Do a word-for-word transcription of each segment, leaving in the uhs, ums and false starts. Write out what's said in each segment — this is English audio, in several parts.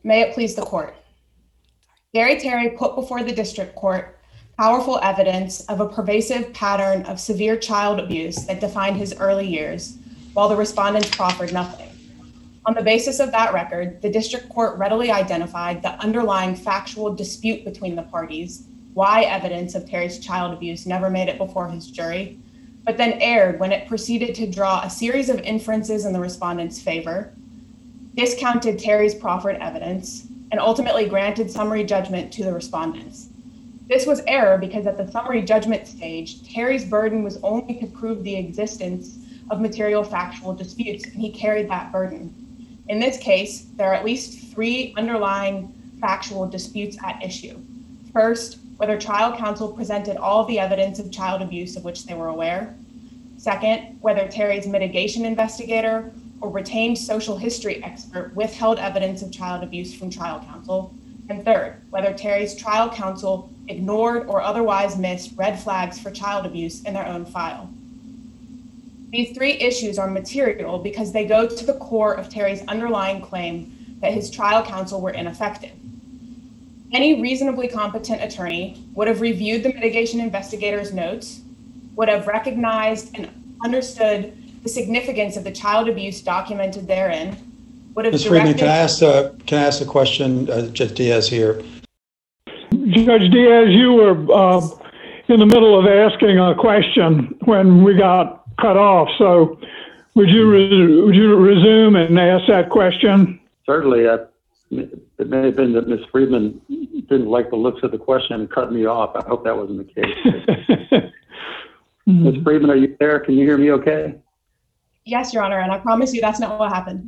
May it please the court. Gary Terry put before the district court powerful evidence of a pervasive pattern of severe child abuse that defined his early years, while the respondents proffered nothing. On the basis of that record, the district court readily identified the underlying factual dispute between the parties, why evidence of Terry's child abuse never made it before his jury, but then erred when it proceeded to draw a series of inferences in the respondent's favor, discounted Terry's proffered evidence, and ultimately granted summary judgment to the respondents. This was error because at the summary judgment stage, Terry's burden was only to prove the existence of material factual disputes, and he carried that burden. In this case, there are at least three underlying factual disputes at issue. First, whether trial counsel presented all of the evidence of child abuse of which they were aware. Second, whether Terry's mitigation investigator or retained social history expert withheld evidence of child abuse from trial counsel. And third, whether Terry's trial counsel ignored or otherwise missed red flags for child abuse in their own file. These three issues are material because they go to the core of Terry's underlying claim that his trial counsel were ineffective. Any reasonably competent attorney would have reviewed the mitigation investigator's notes, would have recognized and understood the significance of the child abuse documented therein, would have Miz directed- Friedman, can I ask a, can I ask a question? Uh, Judge Diaz here. Judge Diaz, you were uh, in the middle of asking a question when we got cut off. So would you, re- would you resume and ask that question? Certainly. Uh, it may have been that Miz Friedman didn't like the looks of the question and cut me off. I hope that wasn't the case. Miz Friedman, are you there? Can you hear me okay? Yes, Your Honor, and I promise you that's not what happened.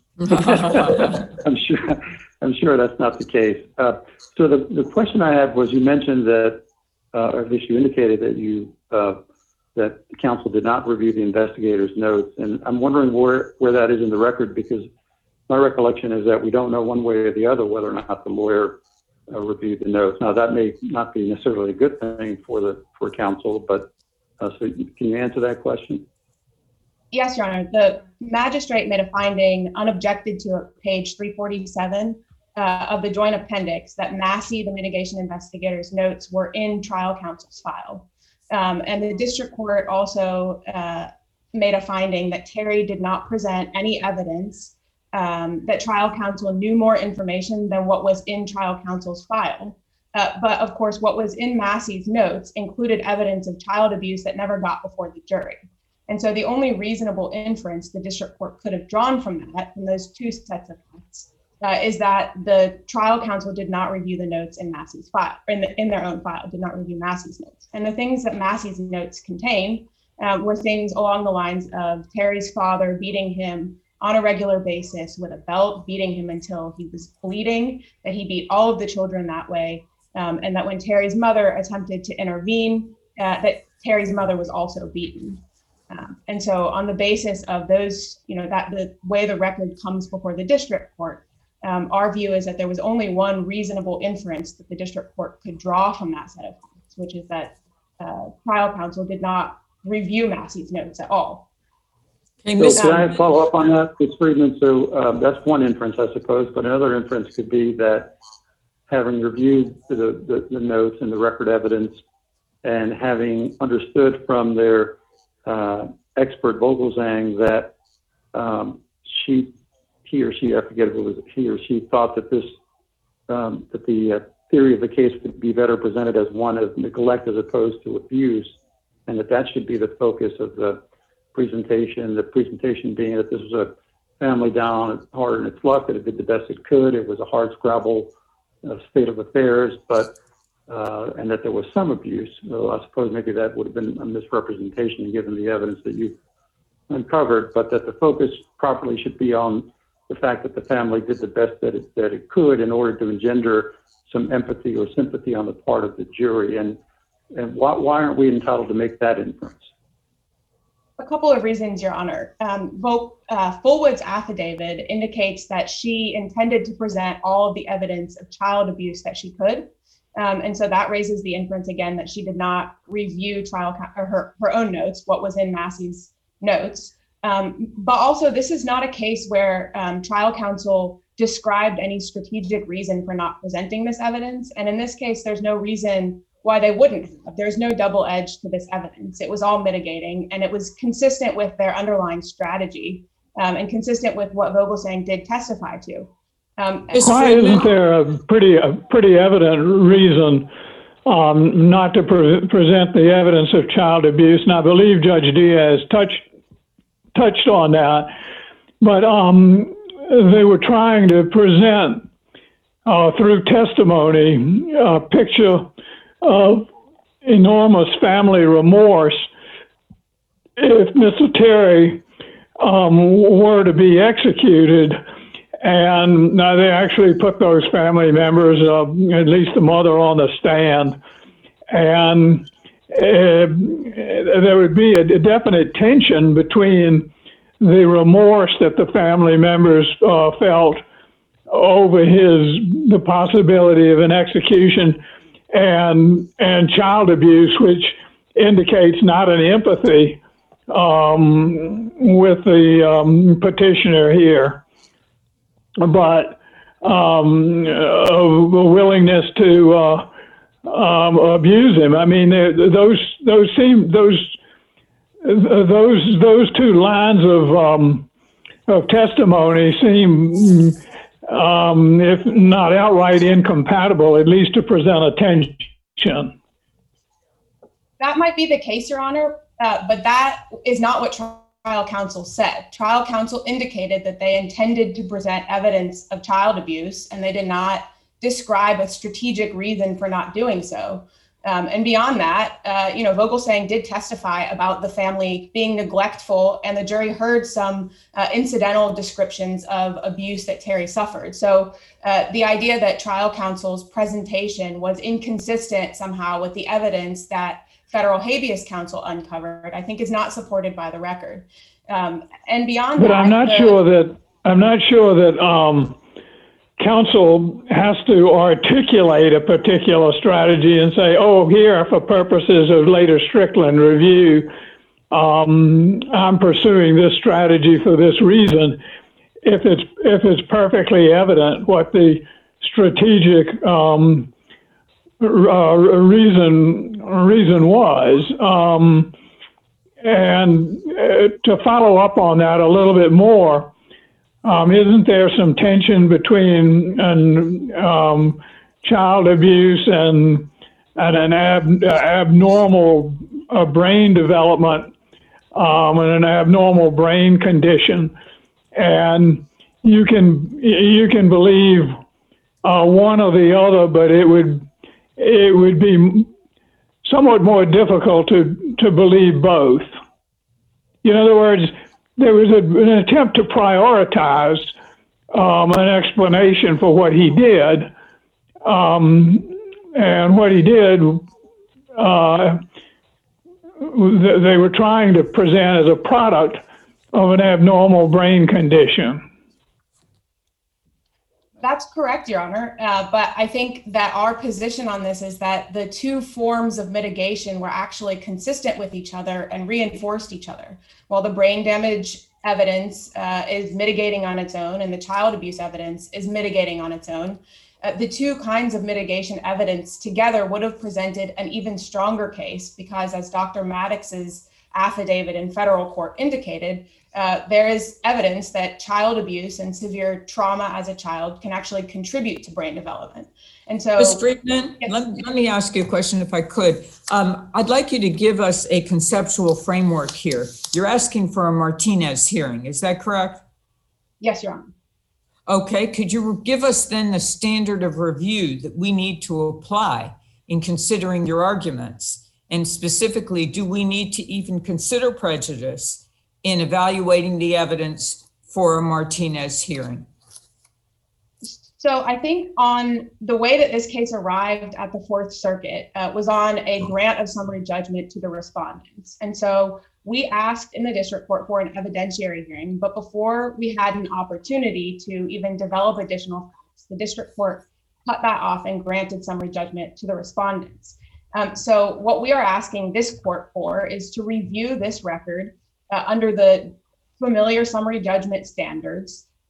I'm sure. I'm sure that's not the case. Uh, so the, the question I had was, you mentioned that, uh, or at least you indicated that you uh, that the counsel did not review the investigator's notes, and I'm wondering where where that is in the record, because my recollection is that we don't know one way or the other whether or not the lawyer uh, reviewed the notes. Now that may not be necessarily a good thing for the for counsel, but uh, so can you answer that question? Yes, Your Honor. The magistrate made a finding unobjected to at page three forty-seven uh, of the joint appendix that Massey, the mitigation investigator's notes, were in trial counsel's file. Um, and the district court also uh, made a finding that Terry did not present any evidence um, that trial counsel knew more information than what was in trial counsel's file. Uh, but of course, what was in Massey's notes included evidence of child abuse that never got before the jury. And so the only reasonable inference the district court could have drawn from that, from those two sets of facts, uh, is that the trial counsel did not review the notes in Massey's file, or in, the, in their own file, did not review Massey's notes. And the things that Massey's notes contain uh, were things along the lines of Terry's father beating him on a regular basis with a belt, beating him until he was bleeding, that he beat all of the children that way, um, and that when Terry's mother attempted to intervene, uh, that Terry's mother was also beaten. Um, and so on the basis of those, you know, that the way the record comes before the district court, um, our view is that there was only one reasonable inference that the district court could draw from that set of facts, which is that uh, trial counsel did not review Massey's notes at all. Okay, so can I follow up on that, Miz Friedman? So um, that's one inference, I suppose, but another inference could be that having reviewed the, the, the notes and the record evidence and having understood from their uh, expert Vogelzang that um, she, he or she, I forget if it was he or she, thought that this, um, that the uh, theory of the case could be better presented as one of neglect as opposed to abuse, and that that should be the focus of the presentation, the presentation being that this was a family down on its hard in its luck, that it did the best it could. It was a hard scrabble uh, state of affairs, but uh, and that there was some abuse. So I suppose maybe that would have been a misrepresentation given the evidence that you've uncovered, but that the focus properly should be on the fact that the family did the best that it, that it could in order to engender some empathy or sympathy on the part of the jury. And, and why, why aren't we entitled to make that inference? A couple of reasons, Your Honor. Um, Vol, uh, Fullwood's affidavit indicates that she intended to present all of the evidence of child abuse that she could. Um, and so that raises the inference again that she did not review trial or her, her own notes, what was in Massey's notes. Um, but also, this is not a case where um, trial counsel described any strategic reason for not presenting this evidence. And in this case, there's no reason why they wouldn't have. There's no double edge to this evidence. It was all mitigating, and it was consistent with their underlying strategy um, and consistent with what Vogelsang did testify to. Um, Why isn't there a pretty, a pretty evident reason um, not to pre- present the evidence of child abuse? And I believe Judge Diaz touched touched on that, but um, they were trying to present uh, through testimony a picture of enormous family remorse if Mister Terry um, were to be executed. And now they actually put those family members, uh, at least the mother, on the stand. And uh, there would be a definite tension between the remorse that the family members uh, felt over his the possibility of an execution and and child abuse, which indicates not an empathy um, with the um, petitioner here, but um, a willingness to uh, um, abuse him. I mean, those those seem those those those two lines of um, of testimony seem, um, if not outright incompatible, at least to present a tension. That might be the case, Your Honor, uh, but that is not what trial counsel said. Trial counsel indicated that they intended to present evidence of child abuse, and they did not describe a strategic reason for not doing so. Um, and beyond that, uh, you know, Vogelsang did testify about the family being neglectful, and the jury heard some uh, incidental descriptions of abuse that Terry suffered. So uh, the idea that trial counsel's presentation was inconsistent somehow with the evidence that federal habeas counsel uncovered, I think is not supported by the record. Um, and beyond but that- I'm not the, sure that, I'm not sure that um, counsel has to articulate a particular strategy and say, oh, here, for purposes of later Strickland review, um, I'm pursuing this strategy for this reason. If it's, if it's perfectly evident what the strategic um, uh, reason, reason was. Um, and uh, to follow up on that a little bit more, Um, isn't there some tension between an, um, child abuse and and an ab, uh, abnormal uh, brain development um, and an abnormal brain condition? And you can you can believe uh, one or the other, but it would it would be somewhat more difficult to to believe both. In other words, there was a, an attempt to prioritize um, an explanation for what he did. Um, and what he did, uh, they were trying to present as a product of an abnormal brain condition. That's correct, Your Honor. Uh, but I think that our position on this is that the two forms of mitigation were actually consistent with each other and reinforced each other. While the brain damage evidence uh, is mitigating on its own and the child abuse evidence is mitigating on its own, uh, the two kinds of mitigation evidence together would have presented an even stronger case because, as Doctor Maddox's affidavit in federal court indicated, uh, there is evidence that child abuse and severe trauma as a child can actually contribute to brain development. And so, Miz Friedman, yes. let, let me ask you a question if I could. Um, I'd like you to give us a conceptual framework here. You're asking for a Martinez hearing, is that correct? Yes, Your Honor. Okay, could you give us then the standard of review that we need to apply in considering your arguments? And specifically, do we need to even consider prejudice in evaluating the evidence for a Martinez hearing? So I think on the way that this case arrived at the Fourth Circuit uh, was on a grant of summary judgment to the respondents. And so we asked in the district court for an evidentiary hearing, but before we had an opportunity to even develop additional facts, the district court cut that off and granted summary judgment to the respondents. Um, so what we are asking this court for is to review this record uh, under the familiar summary judgment standards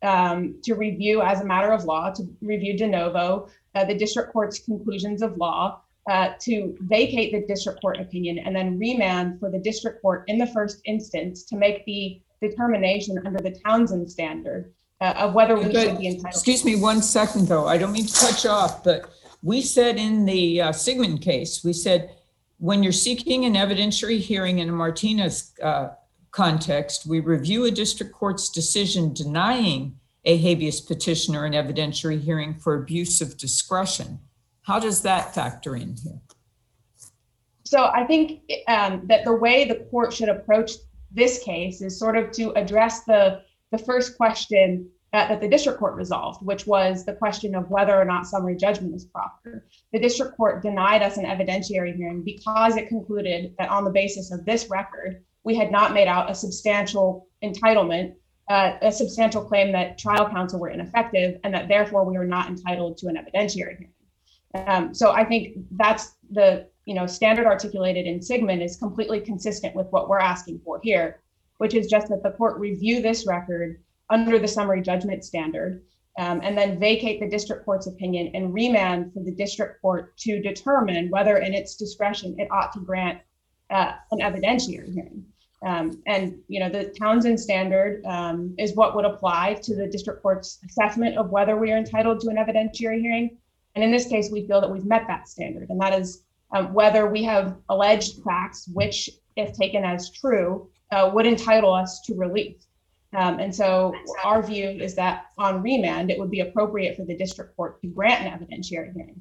um, to review as a matter of law, to review de novo uh, the district court's conclusions of law, uh, to vacate the district court opinion, and then remand for the district court in the first instance to make the determination under the Townsend standard uh, of whether we But, should be entitled. Excuse me one second, though. I don't mean to cut you off, but we said in the uh, Sigmund case, we said when you're seeking an evidentiary hearing in a Martinez uh, context, we review a district court's decision denying a habeas petitioner an evidentiary hearing for abuse of discretion. How does that factor in here? So I think um, that the way the court should approach this case is sort of to address the, the first question that, that the district court resolved, which was the question of whether or not summary judgment is proper. The district court denied us an evidentiary hearing because it concluded that on the basis of this record, we had not made out a substantial entitlement, uh, a substantial claim that trial counsel were ineffective, and that therefore we were not entitled to an evidentiary hearing. Um, so I think that's the you know standard articulated in Sigmund is completely consistent with what we're asking for here, which is just that the court review this record under the summary judgment standard, um, and then vacate the district court's opinion and remand for the district court to determine whether in its discretion it ought to grant uh, an evidentiary hearing. Um, and, you know, the Townsend standard um, is what would apply to the district court's assessment of whether we are entitled to an evidentiary hearing. And in this case, we feel that we've met that standard, and that is um, whether we have alleged facts, which, if taken as true, uh, would entitle us to relief. Um, and so our view is that on remand, it would be appropriate for the district court to grant an evidentiary hearing.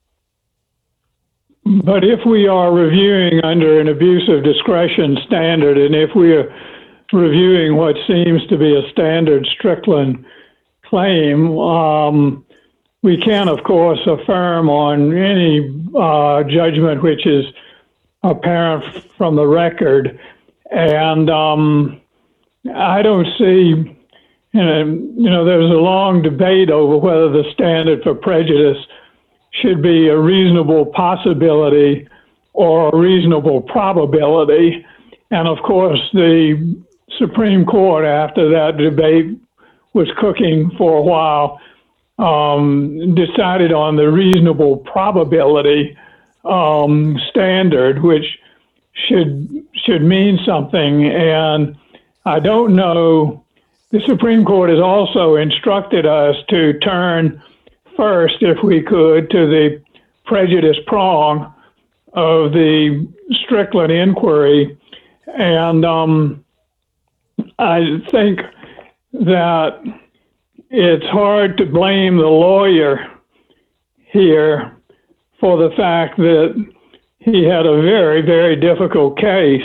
But if we are reviewing under an abuse of discretion standard, and if we are reviewing what seems to be a standard Strickland claim, um, we can, of course, affirm on any uh, judgment which is apparent from the record. And um, I don't see, you know, you know, there's a long debate over whether the standard for prejudice should be a reasonable possibility or a reasonable probability. And of course, the Supreme Court, after that debate was cooking for a while, um, decided on the reasonable probability um, standard, which should should mean something. And I don't know, the Supreme Court has also instructed us to turn first, if we could, to the prejudice prong of the Strickland inquiry. And um, I think that it's hard to blame the lawyer here for the fact that he had a very, very difficult case,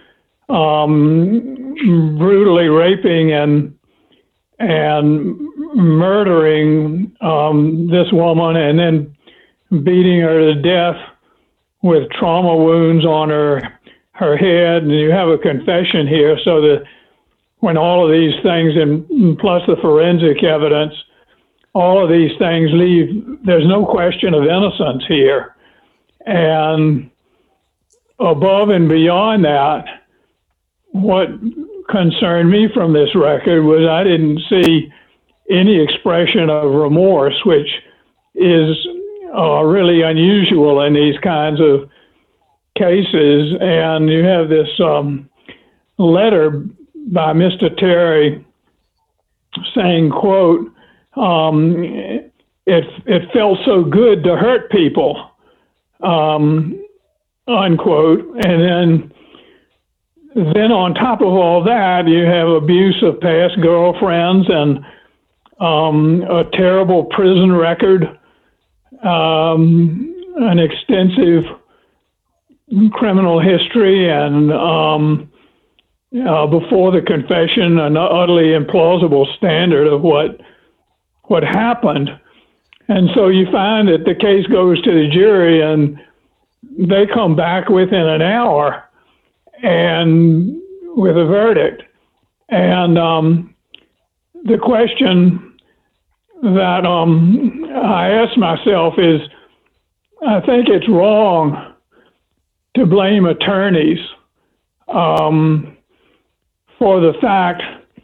um, brutally raping and and murdering um, this woman and then beating her to death with trauma wounds on her her head. And you have a confession here, so that when all of these things, and plus the forensic evidence, all of these things leave, there's no question of innocence here. And above and beyond that, what concerned me from this record was I didn't see any expression of remorse, which is uh, really unusual in these kinds of cases. And you have this um, letter by Mister Terry saying, quote, um, it, it felt so good to hurt people, um, unquote. And then Then on top of all that, you have abuse of past girlfriends and um, a terrible prison record, um, an extensive criminal history, and um, uh, before the confession, an utterly implausible standard of what what happened. And so you find that the case goes to the jury, and they come back within an hour and with a verdict. And um, the question that um, I ask myself is, I think it's wrong to blame attorneys um, for the fact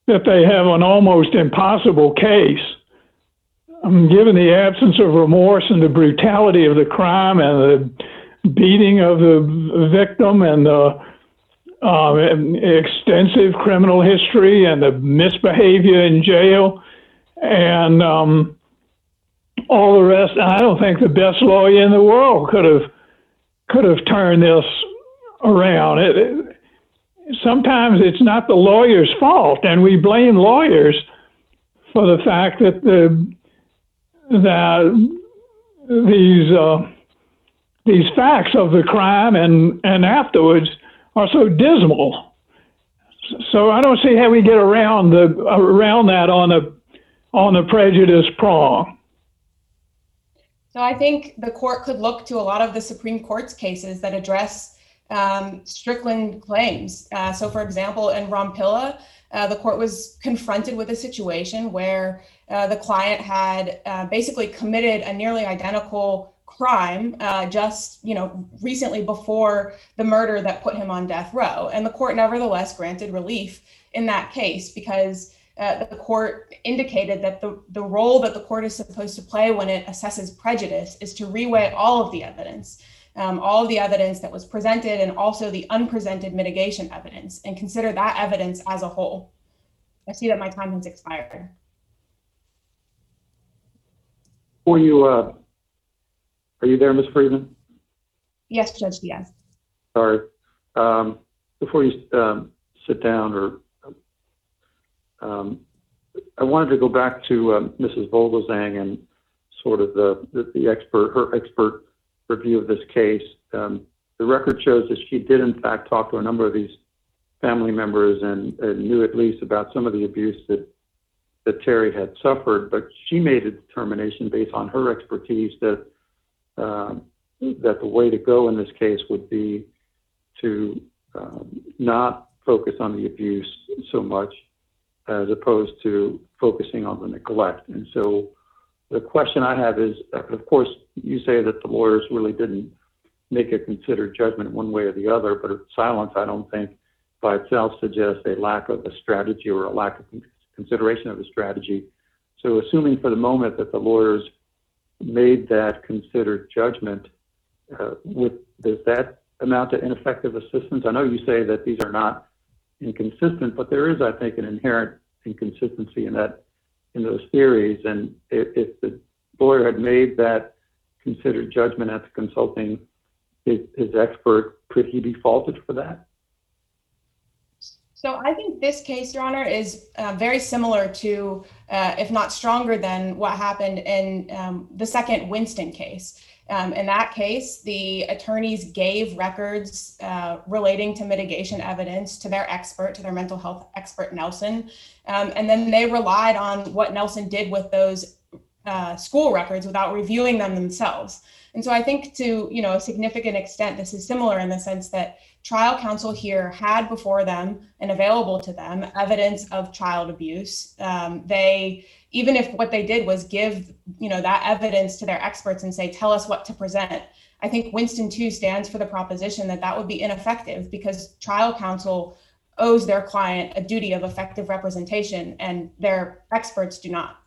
that they have an almost impossible case. Um, given the absence of remorse and the brutality of the crime and the beating of the victim and the uh, extensive criminal history and the misbehavior in jail and um, all the rest, I don't think the best lawyer in the world could have could have turned this around. It, it, sometimes it's not the lawyer's fault, and we blame lawyers for the fact that the that these uh, these facts of the crime and, and afterwards are so dismal. So I don't see how we get around the around that on the on the prejudice prong. So I think the court could look to a lot of the Supreme Court's cases that address um, Strickland claims. Uh, so, for example, in Rompilla, uh, the court was confronted with a situation where uh, the client had uh, basically committed a nearly identical crime uh, just, you know, recently before the murder that put him on death row. And the court nevertheless granted relief in that case because uh, the court indicated that the, the role that the court is supposed to play when it assesses prejudice is to reweigh all of the evidence, um, all of the evidence that was presented and also the unpresented mitigation evidence, and consider that evidence as a whole. I see that my time has expired. Before you, uh, are you there, Miz Friedman? Yes, Judge Diaz. Sorry. Um, before you um, sit down, or um, I wanted to go back to um, Missus Vogelzang and sort of the, the, the expert, her expert review of this case. Um, the record shows that she did in fact talk to a number of these family members and, and knew at least about some of the abuse that that Terry had suffered, but she made a determination based on her expertise that um, that the way to go in this case would be to um, not focus on the abuse so much as opposed to focusing on the neglect. And so the question I have is, of course, you say that the lawyers really didn't make a considered judgment one way or the other, but silence, I don't think by itself suggests a lack of a strategy or a lack of consideration of the strategy. So assuming for the moment that the lawyers made that considered judgment, uh, with, does that amount to ineffective assistance? I know you say that these are not inconsistent, but there is, I think, an inherent inconsistency in that, in those theories. And if, if the lawyer had made that considered judgment after consulting his, his expert, could he be faulted for that? So I think this case, Your Honor, is uh, very similar to, uh, if not stronger than what happened in um, the second Winston case. Um, in that case, the attorneys gave records uh, relating to mitigation evidence to their expert, to their mental health expert, Nelson. Um, and then they relied on what Nelson did with those uh, school records without reviewing them themselves. And so I think to, you know, a significant extent, this is similar in the sense that trial counsel here had before them and available to them evidence of child abuse. Um, they, even if what they did was give, you know, that evidence to their experts and say, tell us what to present, I think Winston too stands for the proposition that that would be ineffective because trial counsel owes their client a duty of effective representation and their experts do not.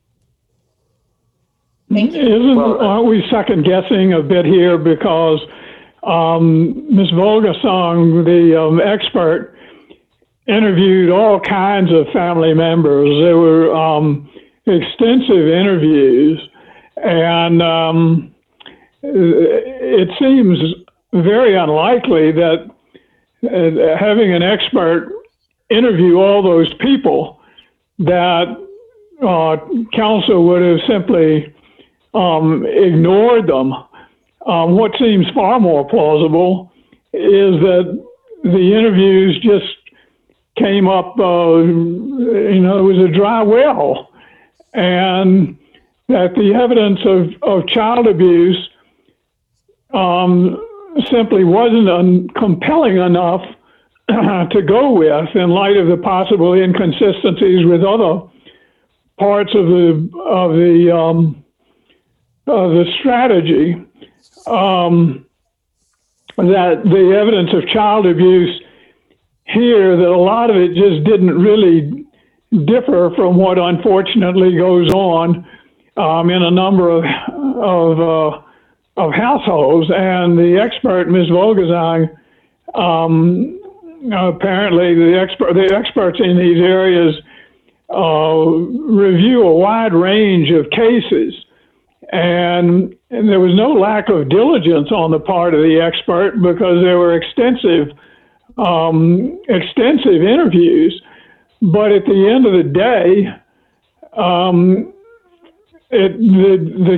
Thank you. Isn't, aren't we second guessing a bit here because um, Miz Vogelzang, the um, expert, interviewed all kinds of family members. There were um, extensive interviews, and um, it seems very unlikely that uh, having an expert interview all those people, that uh, counsel would have simply um, ignored them. Um, what seems far more plausible is that the interviews just came up, uh, you know, it was a dry well, and that the evidence of, of child abuse um, simply wasn't un- compelling enough to go with in light of the possible inconsistencies with other parts of the of the um, of the strategy. Um, that the evidence of child abuse here, that a lot of it just didn't really differ from what unfortunately goes on um, in a number of of, uh, of households. And the expert, Miz Vogelsang, um, apparently the expert the experts in these areas uh, review a wide range of cases, and, and there was no lack of diligence on the part of the expert because there were extensive um, extensive interviews. But at the end of the day, um, it, the, the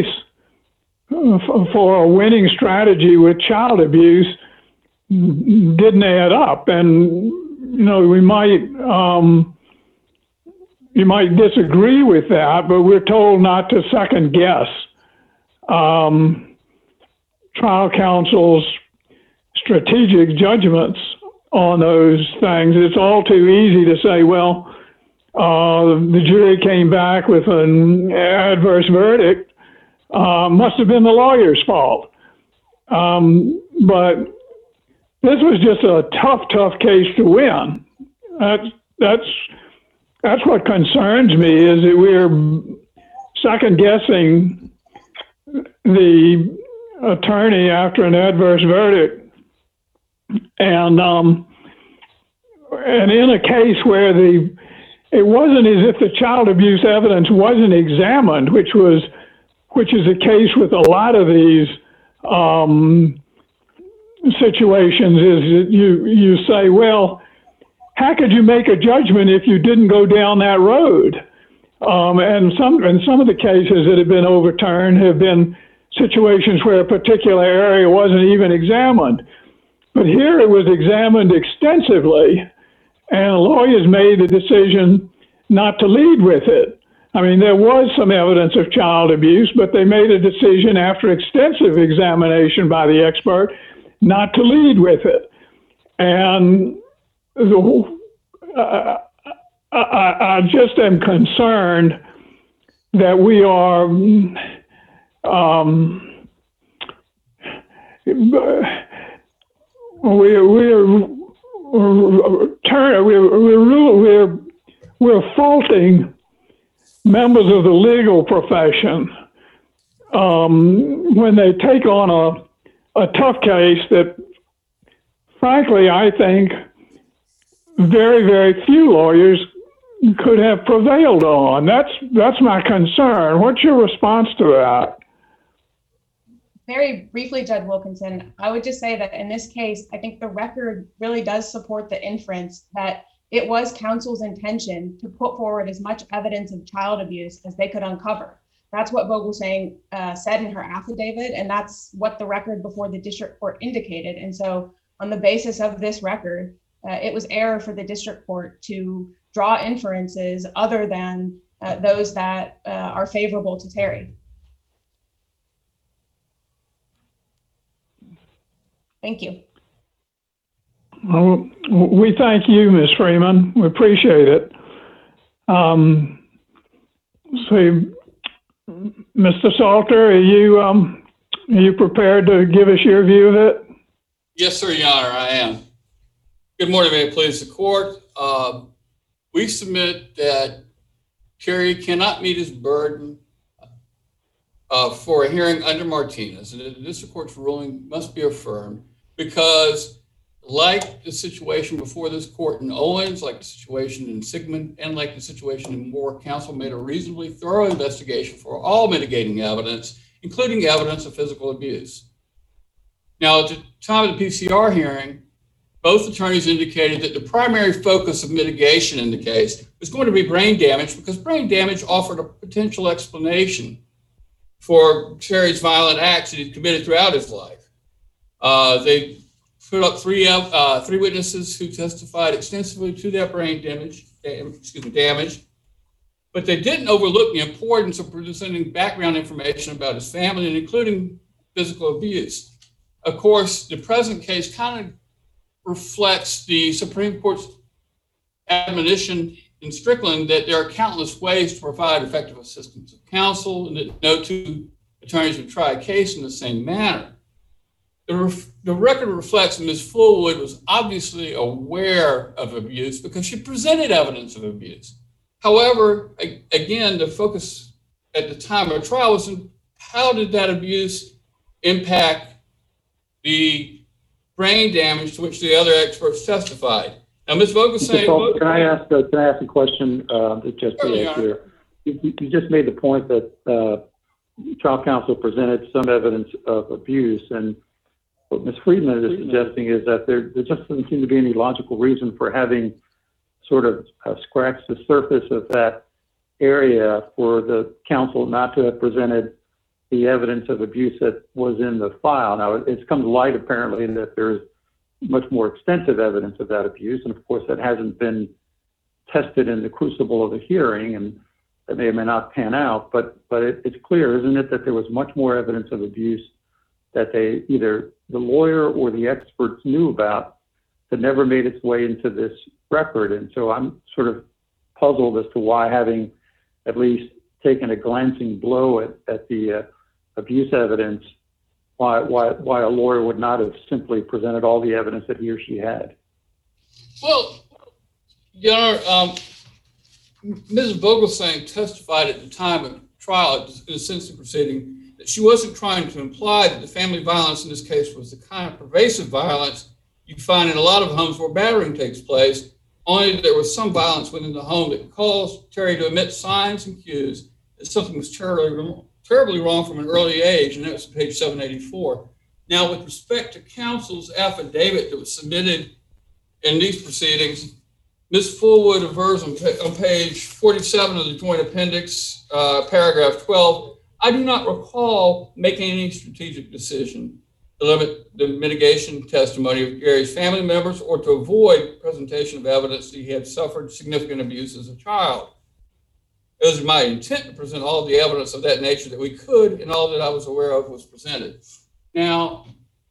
case for a winning strategy with child abuse didn't add up. And, you know, we might, um, you might disagree with that, but we're told not to second guess um, trial counsel's strategic judgments on those things. It's all too easy to say, well, uh, the jury came back with an adverse verdict. Uh, must have been the lawyer's fault. Um, but this was just a tough, tough case to win. That's, that's, that's what concerns me, is that we're second guessing the attorney after an adverse verdict. And um, and in a case where the it wasn't as if the child abuse evidence wasn't examined, which was which is the case with a lot of these um, situations, is that you you say, well, how could you make a judgment if you didn't go down that road? Um, and some and some of the cases that have been overturned have been situations where a particular area wasn't even examined. But here it was examined extensively, and lawyers made the decision not to lead with it. I mean, there was some evidence of child abuse, but they made a decision after extensive examination by the expert not to lead with it. And the, uh, I, I just am concerned that we are um, We're we're we're we're we're we're faulting members of the legal profession um, when they take on a a tough case that, frankly, I think very very few lawyers could have prevailed on. That's that's my concern. What's your response to that? Very briefly, Judge Wilkinson, I would just say that in this case, I think the record really does support the inference that it was counsel's intention to put forward as much evidence of child abuse as they could uncover. That's what Vogelsang uh, said in her affidavit, and that's what the record before the district court indicated. And so on the basis of this record, uh, it was error for the district court to draw inferences other than uh, those that uh, are favorable to Terry. Thank you. Well, we thank you, Miz Freeman. We appreciate it. Um, so, Mister Salter, are you um, are you prepared to give us your view of it? Yes, sir, Your Honor, I am. Good morning, may it please the court. Uh, we submit that Terry cannot meet his burden uh, for a hearing under Martinez, and the district court's ruling must be affirmed because, like the situation before this court in Owens, like the situation in Sigmund, and like the situation in Moore, counsel made a reasonably thorough investigation for all mitigating evidence, including evidence of physical abuse. Now, at the time of the P C R hearing, both attorneys indicated that the primary focus of mitigation in the case was going to be brain damage because brain damage offered a potential explanation for Terry's violent acts that he'd committed throughout his life. Uh, they put up three uh, three witnesses who testified extensively to that brain damage, excuse me, damage, but they didn't overlook the importance of presenting background information about his family and including physical abuse. Of course, the present case kind of reflects the Supreme Court's admonition in Strickland that there are countless ways to provide effective assistance of counsel and that no two attorneys would try a case in the same manner. The, ref- the record reflects that Miz Fullwood was obviously aware of abuse because she presented evidence of abuse. However, a- again, the focus at the time of trial was in how did that abuse impact the brain damage to which the other experts testified. Now, Miz Vogelsang, So, can I ask? Uh, can I ask a question? Uh, that just Sure, asked here. You, you just made the point that uh, trial counsel presented some evidence of abuse, and what Miz Friedman is suggesting is that there, there just doesn't seem to be any logical reason for having sort of uh, scratched the surface of that area for the counsel not to have presented the evidence of abuse that was in the file. Now, it's come to light apparently that there's much more extensive evidence of that abuse, and of course that hasn't been tested in the crucible of the hearing, and that may or may not pan out, but but it, it's clear, isn't it, that there was much more evidence of abuse that they, either the lawyer or the experts knew about, that never made its way into this record. And so I'm sort of puzzled as to why, having at least taken a glancing blow at, at the uh, abuse evidence, why, why, why a lawyer would not have simply presented all the evidence that he or she had. well, Your Honor, um, Miz Vogelsang testified at the time of trial in the sentencing proceeding that she wasn't trying to imply that the family violence in this case was the kind of pervasive violence you find in a lot of homes where battering takes place, only that there was some violence within the home that caused Terry to emit signs and cues that something was terribly, terribly wrong from an early age, and that was page seven eighty-four. Now, with respect to counsel's affidavit that was submitted in these proceedings, Miz Fullwood avers on, on page forty-seven of the joint appendix, uh, paragraph twelve, I do not recall making any strategic decision to limit the mitigation testimony of Gary's family members or to avoid presentation of evidence that he had suffered significant abuse as a child. It was my intent to present all of the evidence of that nature that we could, and all that I was aware of was presented. Now,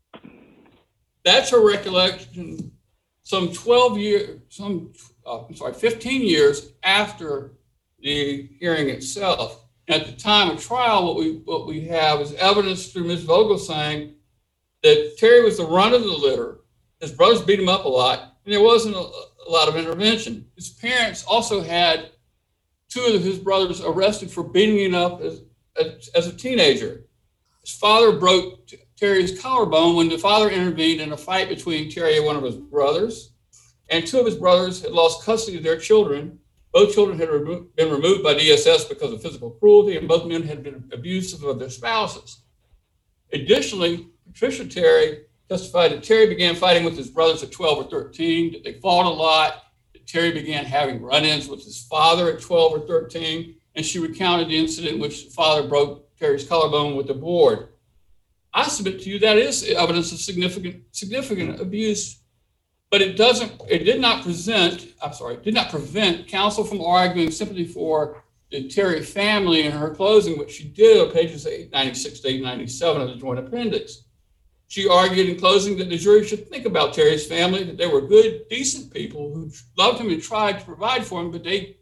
that's a recollection some twelve years, some, uh, I'm sorry, fifteen years after the hearing itself. At the time of trial, what we what we have is evidence through Miz Vogelsang that Terry was the run of the litter. His brothers beat him up a lot, and there wasn't a, a lot of intervention. His parents also had two of his brothers arrested for beating him up as, as, as a teenager. His father broke Terry's collarbone when the father intervened in a fight between Terry and one of his brothers, and two of his brothers had lost custody of their children. Both children had remo- been removed by D S S because of physical cruelty, and both men had been abusive of their spouses. Additionally, Patricia Terry testified that Terry began fighting with his brothers at twelve or thirteen, that they fought a lot, that Terry began having run-ins with his father at twelve or thirteen, and she recounted the incident in which the father broke Terry's collarbone with the board. I submit to you that is evidence of significant significant abuse, but it doesn't, it did not present, I'm sorry, did not prevent counsel from arguing sympathy for the Terry family in her closing, which she did on pages eight ninety-six to eight ninety-seven of the joint appendix. She argued in closing that the jury should think about Terry's family, that they were good, decent people who loved him and tried to provide for him, but they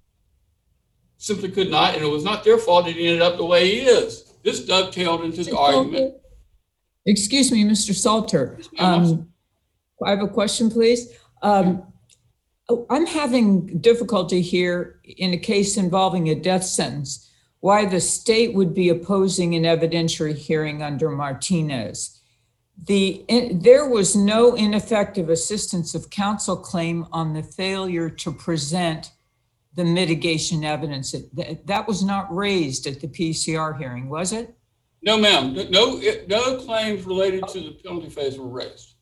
simply could not, and it was not their fault that he ended up the way he is. This dovetailed into the argument. Excuse me, Mister Salter. Um, I have a question, please. Um, I'm having difficulty here in a case involving a death sentence, why the state would be opposing an evidentiary hearing under Martinez. The, in, there was no ineffective assistance of counsel claim on the failure to present the mitigation evidence. That, that was not raised at the P C R hearing, was it? No, ma'am. No, no claims related to the penalty phase were raised.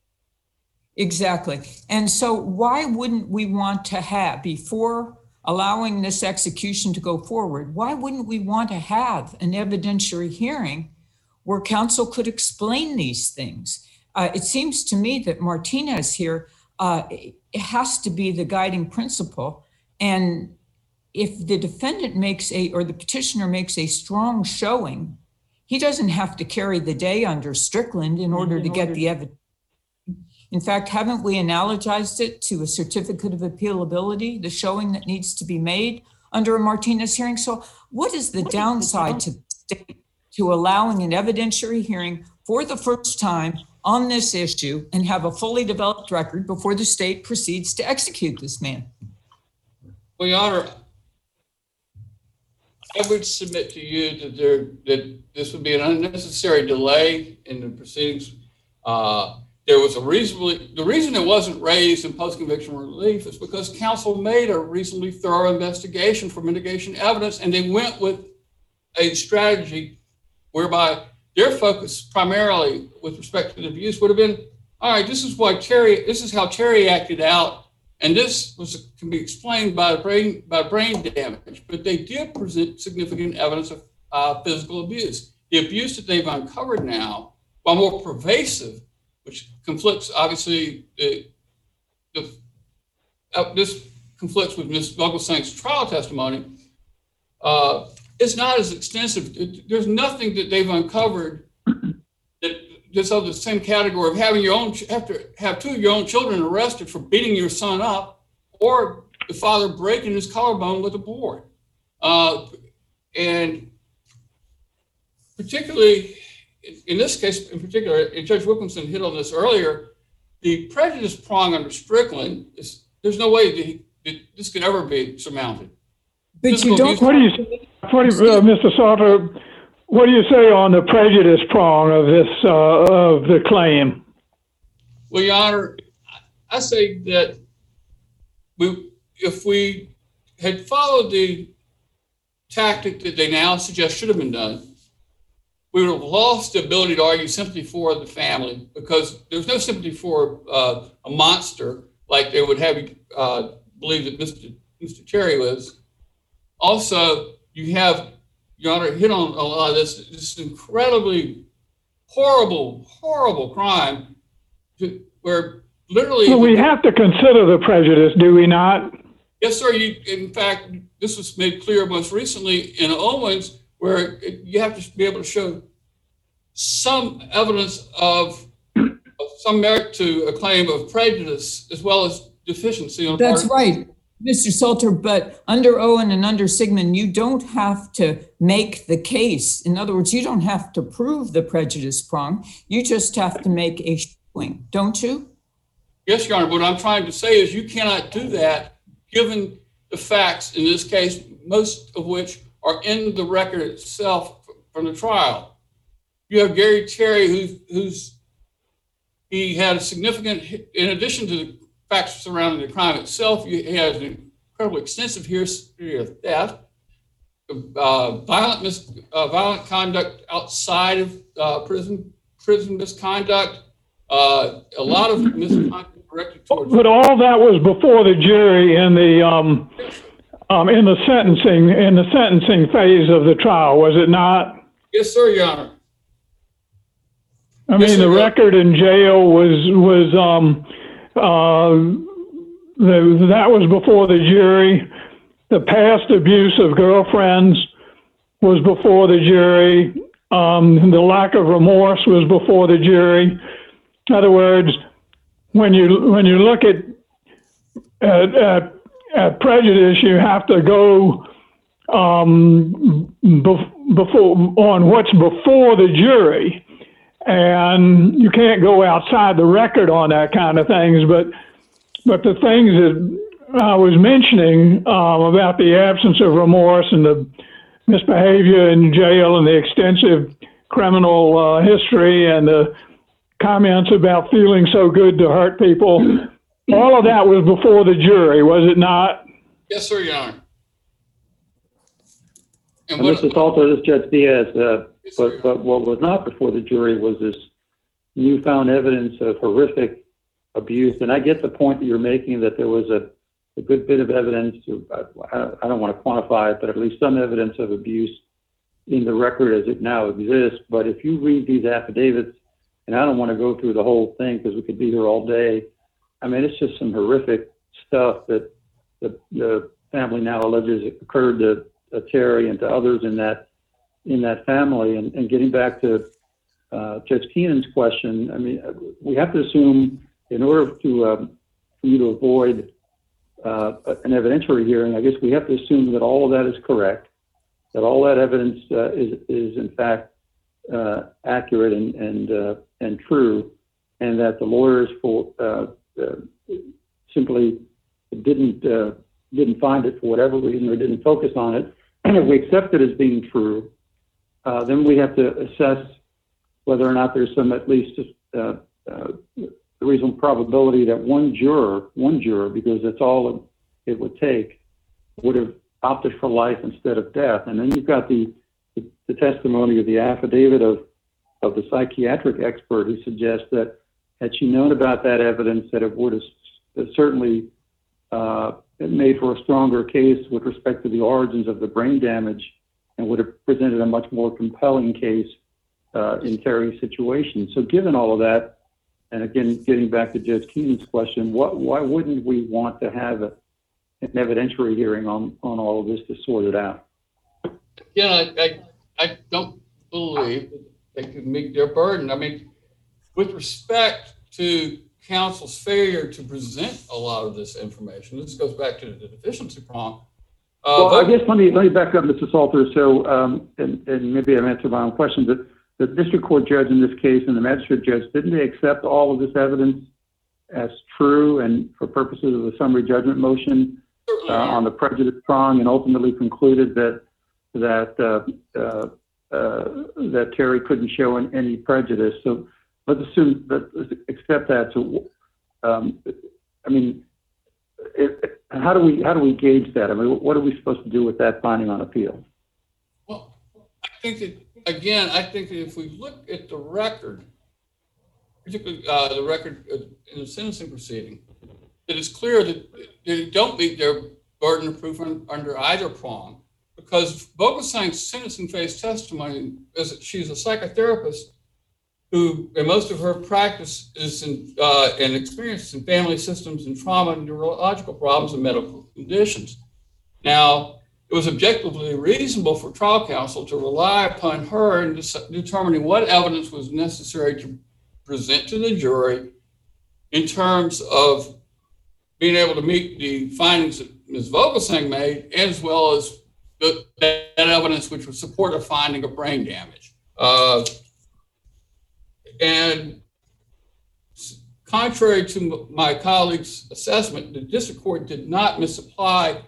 Exactly. And so why wouldn't we want to have, before allowing this execution to go forward, why wouldn't we want to have an evidentiary hearing where counsel could explain these things? Uh, it seems to me that Martinez here, uh, it has to be the guiding principle. And if the defendant makes a, or the petitioner makes a strong showing, he doesn't have to carry the day under Strickland in order to get the evidence. In fact, haven't we analogized it to a certificate of appealability, the showing that needs to be made under a Martinez hearing? So what is the downside to the state to allowing an evidentiary hearing for the first time on this issue and have a fully developed record before the state proceeds to execute this man? Well, Your Honor, I would submit to you that there that this would be an unnecessary delay in the proceedings. Uh, there was a reasonably the reason it wasn't raised in post-conviction relief is because counsel made a reasonably thorough investigation for mitigation evidence, and they went with a strategy whereby their focus primarily with respect to the abuse would have been, all right, this is why Terry, this is how Terry acted out. And this was can be explained by brain by brain damage, but they did present significant evidence of uh, physical abuse. The abuse that they've uncovered now, while more pervasive, which conflicts obviously the, the uh, this conflicts with Miz Vogelsang's trial testimony, uh, it's not as extensive. It, there's nothing that they've uncovered that. Just of the same category of having your own, have to have two of your own children arrested for beating your son up, or the father breaking his collarbone with a board. Uh, and particularly, in this case in particular, and Judge Wilkinson hit on this earlier, the prejudice prong under Strickland, is, there's no way that, that this could ever be surmounted. But you don't. What do you, what do you uh, Mister Salter, what do you say on the prejudice prong of this, uh, of the claim? Well, Your Honor, I say that we, if we had followed the tactic that they now suggest should have been done, we would have lost the ability to argue sympathy for the family, because there's no sympathy for uh, a monster like they would have you uh, believe that Mister Mister Terry was. Also, you have, Your Honor, hit on a lot of this, this incredibly horrible, horrible crime to, where literally... Well, we have to consider the prejudice, do we not? Yes, sir. You, in fact, this was made clear most recently in Owens, where it, you have to be able to show some evidence of, of some merit to a claim of prejudice as well as deficiency. On That's part. right, Mister Salter, but under Owen and under Sigmund, you don't have to make the case. In other words, you don't have to prove the prejudice prong. You just have to make a showing, don't you? Yes, Your Honor. What I'm trying to say is you cannot do that given the facts in this case, most of which are in the record itself from the trial. You have Gary Terry, who's, who's he had a significant, in addition to the facts surrounding the crime itself, he has an incredibly extensive history of theft, uh, violent mis, uh, violent conduct outside of uh, prison, prison misconduct, uh, a lot of misconduct directed towards. But all that was before the jury in the um, um, in the sentencing in the sentencing phase of the trial, was it not? Yes, sir, Your Honor. I Yes, mean, sir, the record in jail was was. Um, Uh, the, that was before the jury. The past abuse of girlfriends was before the jury. Um, the lack of remorse was before the jury. In other words, when you when you look at at, at, at prejudice, you have to go um, bef- before on what's before the jury. And you can't go outside the record on that kind of things, but but the things that I was mentioning um, about the absence of remorse and the misbehavior in jail and the extensive criminal uh, history and the comments about feeling so good to hurt people, all of that was before the jury, was it not? Yes, sir, Your Honor. And what, Mister Salter, this is Judge Diaz. Uh, But, but what was not before the jury was this newfound evidence of horrific abuse. And I get the point that you're making that there was a, a good bit of evidence, to, I, I don't want to quantify it, but at least some evidence of abuse in the record as it now exists. But if you read these affidavits, and I don't want to go through the whole thing because we could be here all day. I mean, it's just some horrific stuff that the, the family now alleges occurred to, to Terry and to others in that in that family. And, and getting back to uh, Judge Keenan's question, I mean, we have to assume in order to um, for you to avoid uh, an evidentiary hearing, I guess we have to assume that all of that is correct, that all that evidence uh, is, is in fact uh, accurate and and, uh, and true, and that the lawyers for uh, uh, simply didn't uh, didn't find it for whatever reason or didn't focus on it, and if we accept it as being true, uh, then we have to assess whether or not there's some at least uh, uh, reasonable probability that one juror, one juror, because that's all it would take, would have opted for life instead of death. And then you've got the, the, the testimony of the affidavit of, of the psychiatric expert who suggests that had she known about that evidence, that it would have certainly uh, made for a stronger case with respect to the origins of the brain damage and would have presented a much more compelling case uh, in Terry's situation. So given all of that, and again, getting back to Judge Keenan's question, what, why wouldn't we want to have a, an evidentiary hearing on, on all of this to sort it out? Yeah, I, I, I don't believe that they can meet their burden. I mean, with respect to counsel's failure to present a lot of this information, this goes back to the deficiency prong. Uh, well, I guess let me let me back up, Mister Salter. So, um, and, and maybe I've answered my own question, but the district court judge in this case and the magistrate judge, didn't they accept all of this evidence as true and for purposes of the summary judgment motion uh, on the prejudice prong, and ultimately concluded that that uh, uh, uh, that Terry couldn't show any prejudice? So let's assume that, let's accept that. So, um, I mean, it, it, how do we how do we gauge that? I mean, what are we supposed to do with that finding on appeal? Well, I think that, again, I think that if we look at the record, particularly uh, the record in the sentencing proceeding, it is clear that they don't meet their burden of proof under either prong, because Vogelsang's sentencing phase testimony is that she's a psychotherapist who, in most of her practice, is in uh, and experience in family systems and trauma and neurological problems and medical conditions. Now, it was objectively reasonable for trial counsel to rely upon her in determining what evidence was necessary to present to the jury in terms of being able to meet the findings that Miz Vogelsang made, as well as the, that evidence which would support a finding of brain damage. Uh, and contrary to my colleague's assessment, the district court did not misapply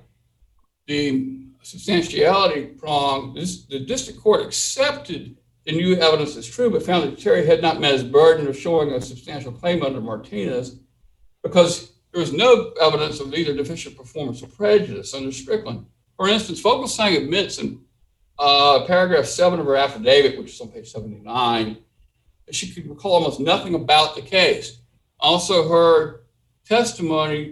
the substantiality prong. This, the district court accepted the new evidence as true, but found that Terry had not met his burden of showing a substantial claim under Martinez because there was no evidence of either deficient performance or prejudice under Strickland. For instance, Vogelsang admits in uh, paragraph seven of her affidavit, which is on page seventy-nine, that she could recall almost nothing about the case. Also, her testimony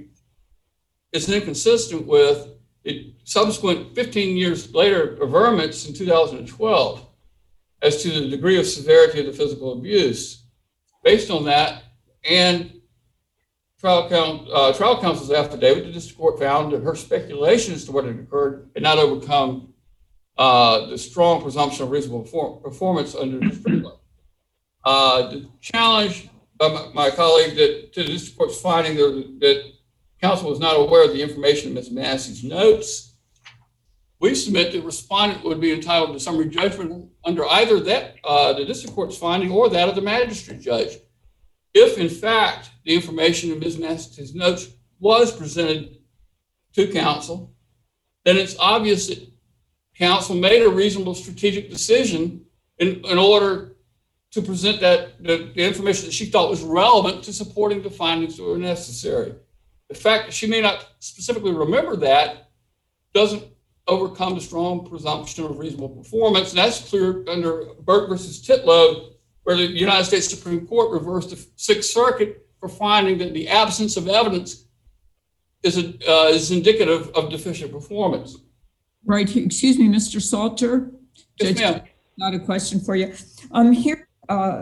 is inconsistent with the subsequent fifteen years later averments in two thousand twelve as to the degree of severity of the physical abuse. Based on that and trial, count, uh, trial counsel's affidavit, the district court found that her speculation as to what had occurred had not overcome uh, the strong presumption of reasonable perform- performance under the Strickland. Uh, the challenge by my, my colleague that to the district court's finding that, that counsel was not aware of the information in Miz Massey's notes, we submit that respondent would be entitled to summary judgment under either that uh, the district court's finding or that of the magistrate judge. If, in fact, the information in Miz Massey's notes was presented to counsel, then it's obvious that counsel made a reasonable strategic decision in, in order to present that the, the information that she thought was relevant to supporting the findings that were necessary. The fact that she may not specifically remember that doesn't overcome the strong presumption of reasonable performance. And that's clear under Burke versus Titlow, where the United States Supreme Court reversed the Sixth Circuit for finding that the absence of evidence is, a, uh, is indicative of deficient performance. Right. Excuse me, Mister Salter. Yes, Judge, ma'am. not a question for you. Um, here, uh,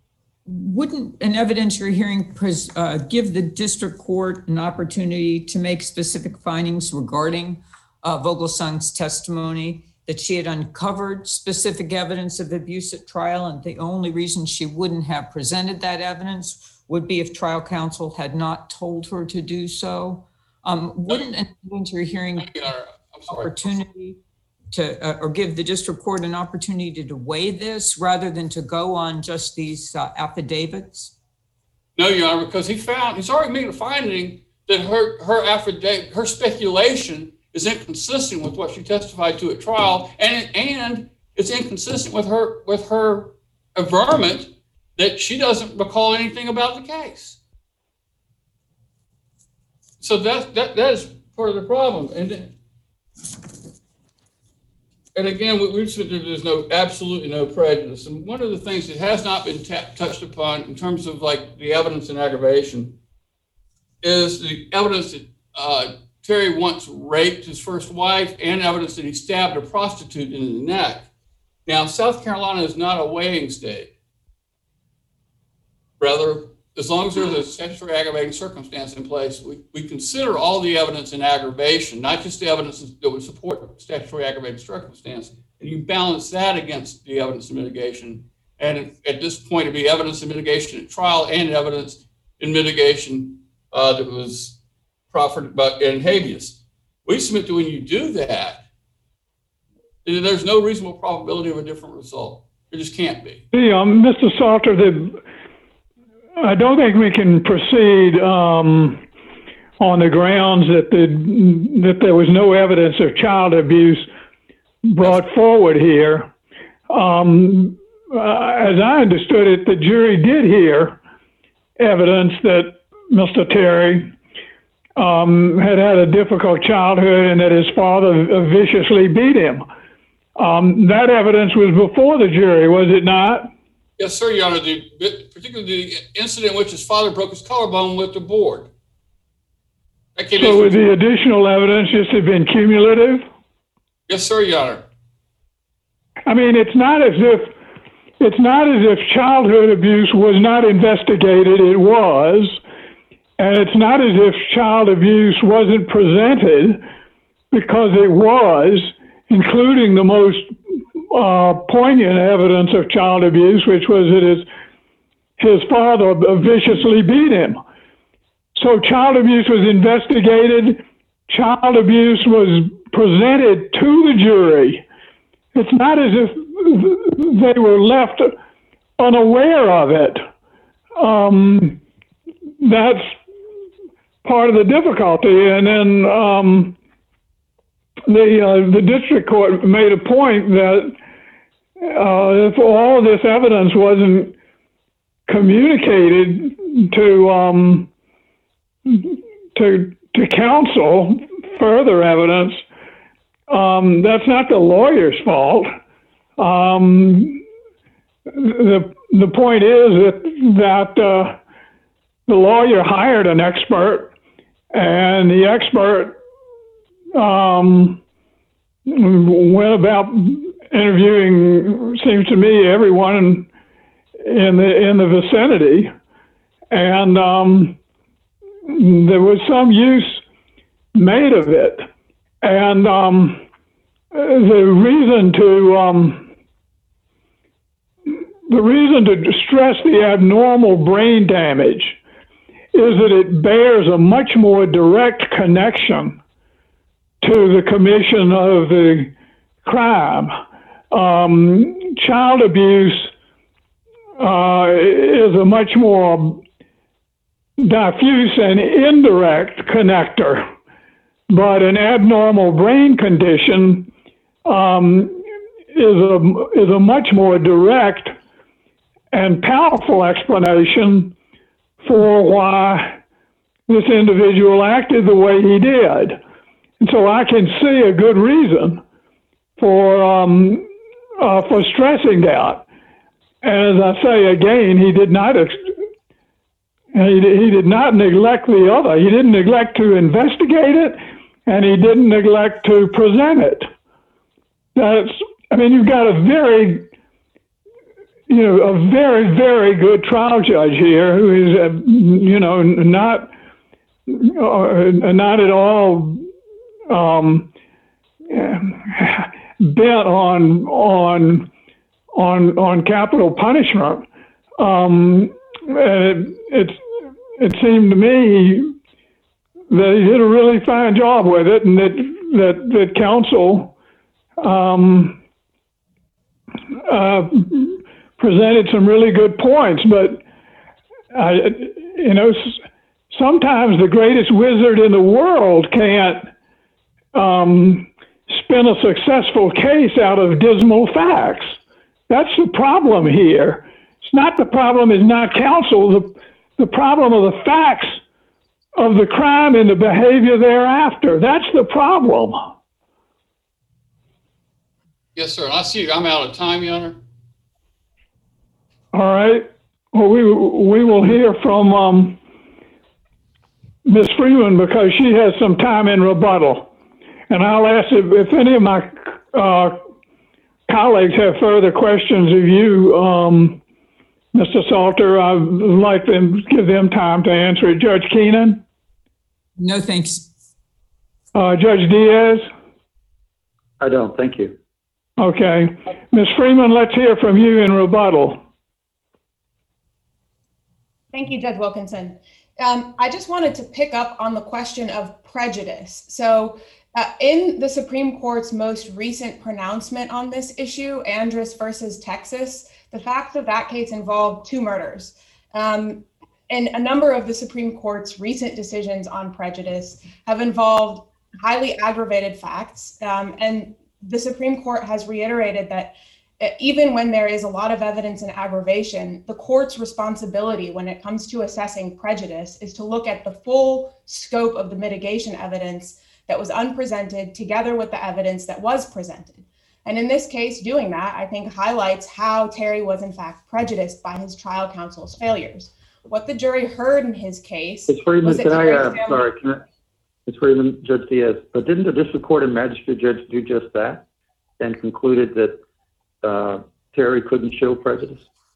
wouldn't an evidentiary hearing pres- uh, give the district court an opportunity to make specific findings regarding uh, Vogelsang's testimony, that she had uncovered specific evidence of abuse at trial, and the only reason she wouldn't have presented that evidence would be if trial counsel had not told her to do so? Um, wouldn't an evidentiary hearing opportunity to, uh, or give the district court an opportunity to weigh this rather than to go on just these uh, affidavits? No, Your Honor, because he found, he's already made a finding that her, her affidavit, her speculation is inconsistent with what she testified to at trial, and, and it's inconsistent with her, with her averment that she doesn't recall anything about the case. So that, that, that is part of the problem. And, and again, we, we said that there's no, absolutely no prejudice. And one of the things that has not been ta- touched upon in terms of like the evidence in aggravation is the evidence that uh, Terry once raped his first wife and evidence that he stabbed a prostitute in the neck. Now, South Carolina is not a weighing state. Rather, as long as there's a statutory aggravating circumstance in place, we, we consider all the evidence in aggravation, not just the evidence that would support statutory aggravating circumstance, and you balance that against the evidence in mitigation. And at this point, it'd be evidence in mitigation at trial and evidence in mitigation uh, that was proffered in habeas. We submit that when you do that, there's no reasonable probability of a different result. There just can't be. Yeah, um, Mister Salter, the, I don't think we can proceed um, on the grounds that the that there was no evidence of child abuse brought forward here. Um, uh, as I understood it, the jury did hear evidence that Mister Terry um, had had a difficult childhood and that his father viciously beat him. Um, that evidence was before the jury, was it not? Yes, sir, Your Honor. The, particularly the incident in which his father broke his collarbone with the board. That came So in would the additional evidence just have been cumulative? Yes, sir, Your Honor. I mean, it's not as if it's not as if childhood abuse was not investigated. It was, and it's not as if child abuse wasn't presented, because it was, including the most uh, poignant evidence of child abuse, which was that his his father viciously beat him. So child abuse was investigated. Child abuse was presented to the jury. It's not as if they were left unaware of it. Um, that's part of the difficulty. And then um, the uh, the district court made a point that uh, if all of this evidence wasn't communicated to um, to to counsel, further evidence, um, that's not the lawyer's fault. Um, the the point is that that uh, the lawyer hired an expert, and the expert um, went about interviewing, seems to me, everyone in the in the vicinity, and um, there was some use made of it. And um, the reason to um, the reason to stress the abnormal brain damage is that it bears a much more direct connection to the commission of the crime. Um, child abuse uh, is a much more diffuse and indirect connector. But an abnormal brain condition um, is a is a much more direct and powerful explanation for why this individual acted the way he did. And so I can see a good reason for um, uh, for stressing that. And as I say again, he did not ex- he, he did not neglect the other. He didn't neglect to investigate it. And he didn't neglect to present it. That's, I mean, you've got a very, you know, a very, very good trial judge here who is, uh, you know, not, uh, not at all um, bent on on on on capital punishment. Um, and it, it's it seemed to me that he did a really fine job with it, and that that that counsel um, uh, presented some really good points. But I, you know, sometimes the greatest wizard in the world can't um, spin a successful case out of dismal facts. That's the problem here. It's not the problem is not counsel. The, the problem of the facts of the crime and the behavior thereafter. That's the problem. Yes, sir. And I see I'm out of time, Your Honor. All right. Well, we we will hear from um, Miz Freeman because she has some time in rebuttal. And I'll ask if, if any of my uh, colleagues have further questions of you, um, Mister Salter. I'd like to give them time to answer it. Judge Keenan? No, thanks. Uh, Judge Diaz? I don't. Thank you. Okay. Miz Freeman, let's hear from you in rebuttal. Thank you, Judge Wilkinson. Um, I just wanted to pick up on the question of prejudice. So uh, in the Supreme Court's most recent pronouncement on this issue, Andrus versus Texas, the facts of that case involved two murders. Um, and a number of the Supreme Court's recent decisions on prejudice have involved highly aggravated facts. Um, and the Supreme Court has reiterated that even when there is a lot of evidence in aggravation, the court's responsibility when it comes to assessing prejudice is to look at the full scope of the mitigation evidence that was unpresented together with the evidence that was presented. And in this case, doing that, I think highlights how Terry was in fact prejudiced by his trial counsel's failures. What the jury heard in his case Miz Freeman, was that can I, Terry's uh, family- sorry, can I, Miz Freeman, Judge Diaz, but didn't the district court and magistrate judge do just that and concluded that uh, Terry couldn't show prejudice?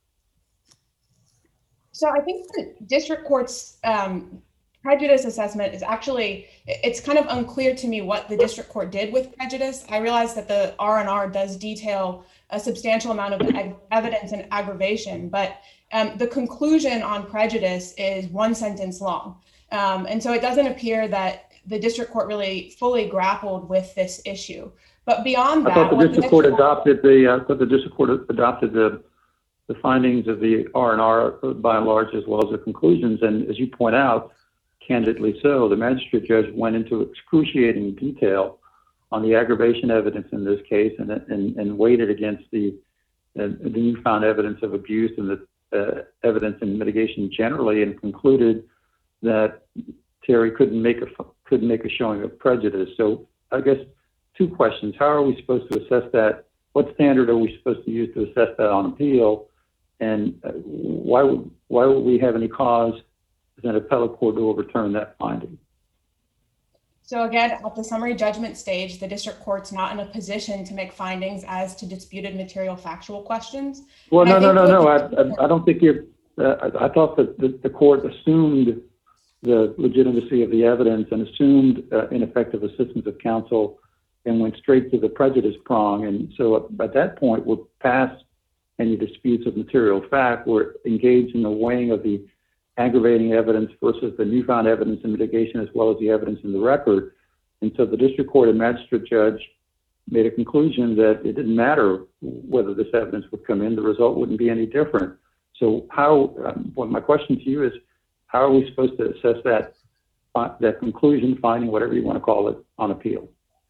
So I think the district court's um, prejudice assessment is actually, it's kind of unclear to me what the district court did with prejudice. I realize that the R and R does detail a substantial amount of ag- evidence and aggravation, but um, the conclusion on prejudice is one sentence long. Um, and so it doesn't appear that the district court really fully grappled with this issue. But beyond that, I thought the what district court adopted the, uh, I thought the district court adopted the, the findings of the R and R by and large, as well as the conclusions. And as you point out, candidly so, the magistrate judge went into excruciating detail on the aggravation evidence in this case and, and, and weighed it against the, uh, the newfound evidence of abuse and the uh, evidence in mitigation generally, and concluded that Terry couldn't make a, couldn't make a showing of prejudice. So I guess two questions. How are we supposed to assess that? What standard are we supposed to use to assess that on appeal? And uh, why would, why would we have any cause as an appellate court to overturn that finding? So again, at the summary judgment stage, the district court's not in a position to make findings as to disputed material factual questions. Well, no, And no, I no, think no. what- I, I, I don't think you're, uh, I, I thought that the, the court assumed the legitimacy of the evidence and assumed uh, ineffective assistance of counsel and went straight to the prejudice prong. And so at that point, we're past any disputes of material fact. We're engaged in the weighing of the aggravating evidence versus the newfound evidence in mitigation, as well as the evidence in the record. And so the district court and magistrate judge made a conclusion that it didn't matter whether this evidence would come in, the result wouldn't be any different. So how, um, well, my question to you is, how are we supposed to assess that, uh, that conclusion, finding, whatever you want to call it, on appeal?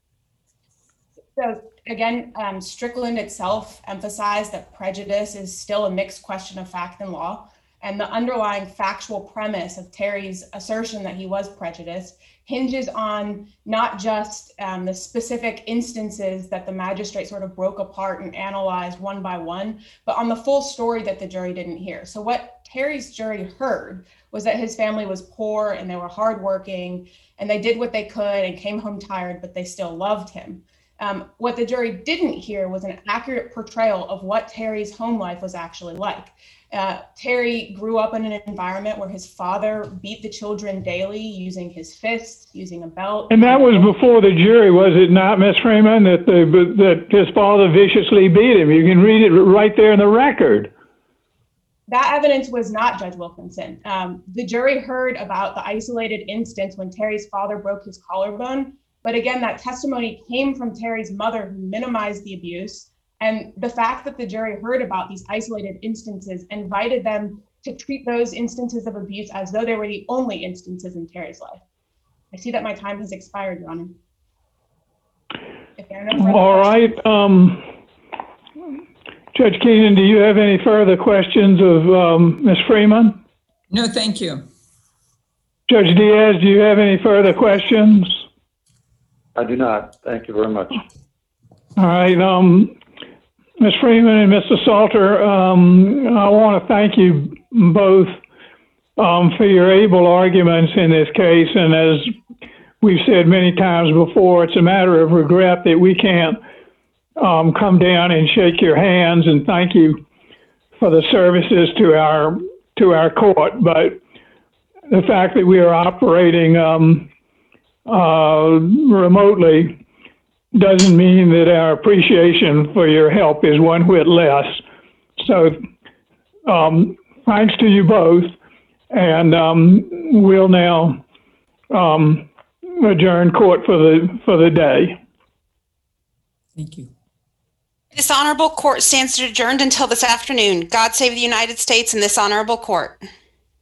So again, um, Strickland itself emphasized that prejudice is still a mixed question of fact and law. And the underlying factual premise of Terry's assertion that he was prejudiced hinges on not just um, the specific instances that the magistrate sort of broke apart and analyzed one by one, but on the full story that the jury didn't hear. So what Terry's jury heard was that his family was poor and they were hardworking and they did what they could and came home tired, but they still loved him. Um, what the jury didn't hear was an accurate portrayal of what Terry's home life was actually like. Uh, Terry grew up in an environment where his father beat the children daily using his fists, using a belt. And that was before the jury, was it not, Miz Freeman, that, the, that his father viciously beat him? You can read it right there in the record. That evidence was not, Judge Wilkinson. Um, the jury heard about the isolated instance when Terry's father broke his collarbone. But again, that testimony came from Terry's mother, who minimized the abuse. And the fact that the jury heard about these isolated instances invited them to treat those instances of abuse as though they were the only instances in Terry's life. I see that my time has expired, Your Honor. If there are no further All questions- right. Um, Judge Keenan, do you have any further questions of um, Miz Freeman? No, thank you. Judge Diaz, do you have any further questions? I do not. Thank you very much. All right. Um, Miz Freeman and Mister Salter, um, I want to thank you both um, for your able arguments in this case. And as we've said many times before, it's a matter of regret that we can't um, come down and shake your hands and thank you for the services to our to our court. But the fact that we are operating um, uh, remotely doesn't mean that our appreciation for your help is one whit less. So um, thanks to you both. And um, we'll now um, adjourn court for the for the day. Thank you. This honorable court stands adjourned until this afternoon. God save the United States and this honorable court.